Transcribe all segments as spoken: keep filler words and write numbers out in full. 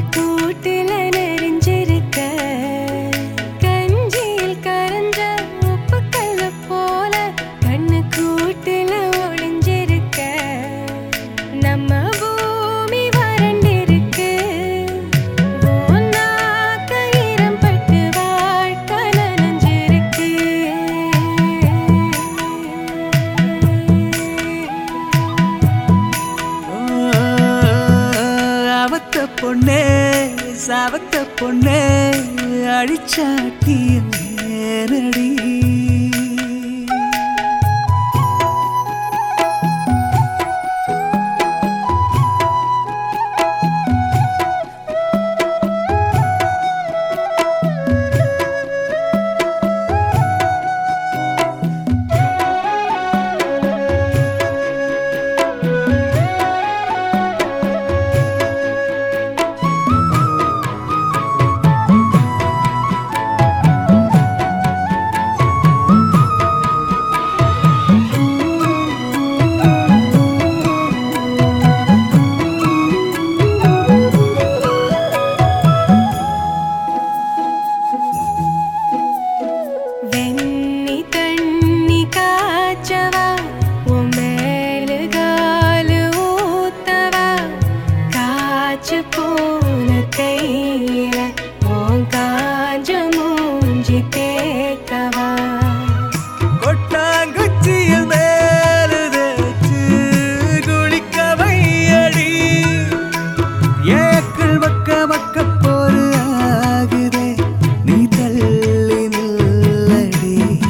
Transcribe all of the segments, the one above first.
கூட்டுல நெறிஞ்சிருக்க கஞ்சியில் கரைஞ்ச உப்பு கல்ல போல கண்ணு கூட்டுல ஒளிஞ்சிருக்க நம்ம பூமி வறண்டிருக்கு உன்னாக்க ஈரம் பட்டு வாழ்க்கை நனைஞ்சிருக்கு அவத்த பொண்ணே சாவத்த பொண்ணே அழிச்சாட்டிய நேரடி வெண்ணி தண்ணி காய்ச்சவா உன் மேலு காலு ஊத்தவா காய்ச்சு போன கையில உன் காஞ்ச மூஞ்சி தேக்கவா கொட்டாங்குச்சியில் மேலு தேச்சு குளிக்க வையடி ஏக்கள் மக்க மக்க போரு ஆகுதே நீ தள்ளி நில்லடி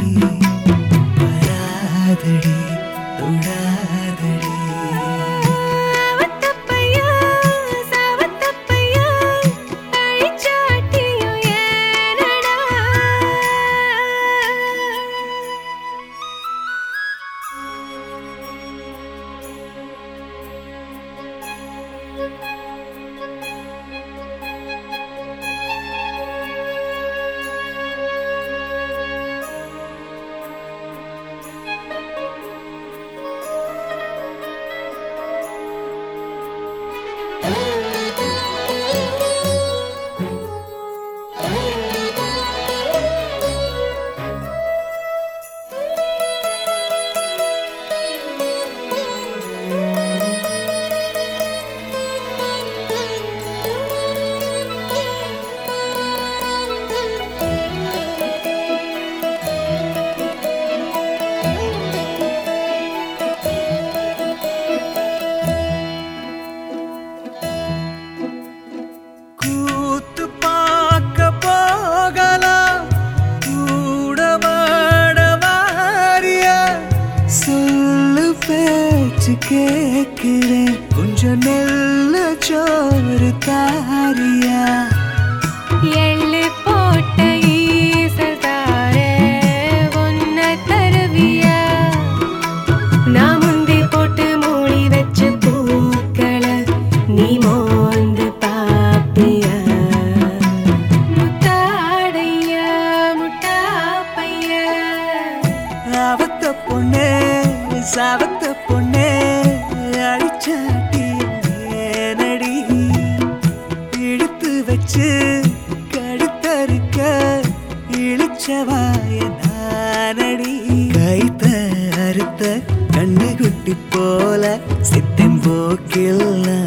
வராதடி தொடாதடி அவத்தப்பையா சாவத்தப்பையா அழிச்சாட்டியும் ஏனடா கூத்து பார்க்க போகலாம் கூட மாட வாரியா சொல்லு பேச்சு கேட்கிறேன் கொஞ்சம் நெல்ல சோறு தாரியா எள்ளு போட்ட ஈசல் தாரே உன்னை தருவியா நான் முந்தி போட்டு மூடி வச்ச பூக்களை நீ மோந்து பாப்பியா முத்தாடையா முட்டாப்பையா அவத்த பொண்ணே சாவத்த பொண்ணே அழிச்சாட்டி நடி இழுத்து வச்சு கடுத்தறுக்க இழிச்சவாய நானடி கைத்த அறுத்த கண்ணு குட்டி போல சித்தம் போக்கில்